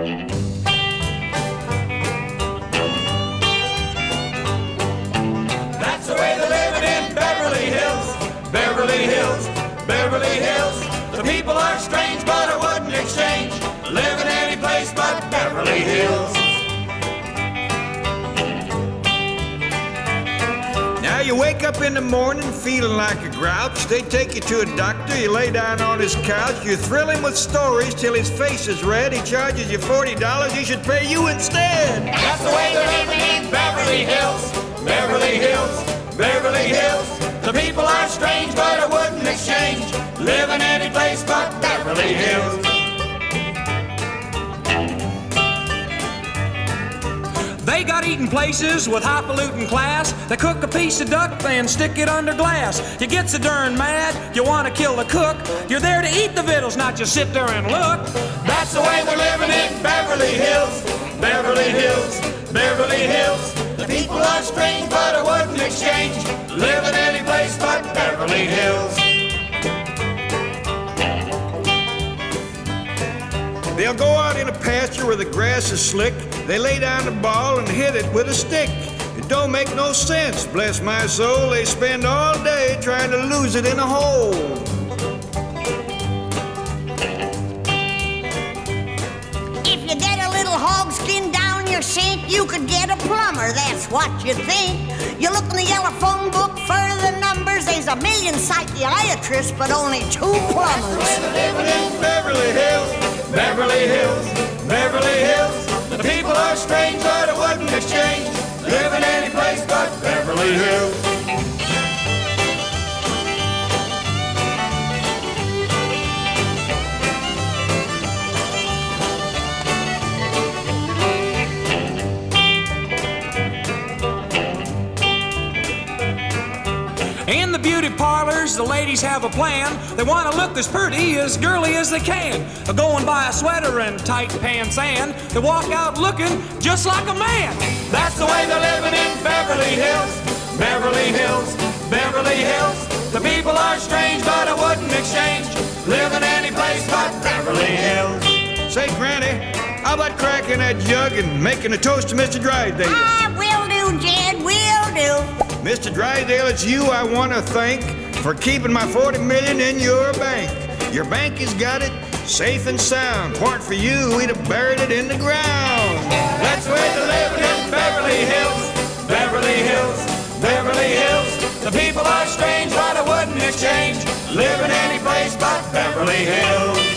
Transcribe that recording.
That's the way they're living in Beverly Hills, Beverly Hills, Beverly Hills. The people are strange, but I wouldn't exchange living any place but Beverly Hills. Now you wake up in the morning feeling like a grouch. They take you to a doctor, you lay down on his couch. You thrill him with stories till his face is red. He charges you $40, he should pay you instead. That's the way they're living in Beverly Hills, Beverly Hills, Beverly Hills. The people are strange, but I wouldn't exchange living any place but Beverly Hills. They got eating places with highfalutin class. They cook a piece of duck and stick it under glass. You get so darn mad, you want to kill the cook. You're there to eat the victuals, not just sit there and look. That's the way they're living in Beverly Hills, Beverly Hills, Beverly Hills. The people are strange, but I wouldn't exchange living any place but Beverly Hills. They'll go out in a pasture where the grass is slick. They lay down the ball and hit it with a stick. It don't make no sense, bless my soul. They spend all day trying to lose it in a hole. If you get a little hog skin down your sink, you could get a plumber, that's what you think. You look in the yellow phone book for the numbers. There's a million psychiatrists, but only 2 plumbers. Living in Beverly Hills, Beverly Hills, Beverly Hills. The people are strange, but I wouldn't exchange living any place but Beverly Hills. In the beauty parlors, the ladies have a plan. They want to look as pretty, as girly as they can. Go and buy a sweater and tight pants, and they walk out looking just like a man. That's the way they're living in Beverly Hills, Beverly Hills, Beverly Hills. The people are strange, but I wouldn't exchange living any place but Beverly Hills. Say, Granny, how about cracking that jug and making a toast to Mr. Drysdale? Will do, Jed, will do. Mr. Drysdale, it's you I want to thank for keeping my $40 million in your bank. Your bank has got it safe and sound. Weren't for you, we'd have buried it in the ground. That's the way they're living in Beverly Hills, Beverly Hills, Beverly Hills. The people are strange, but I wouldn't exchange living any place but Beverly Hills.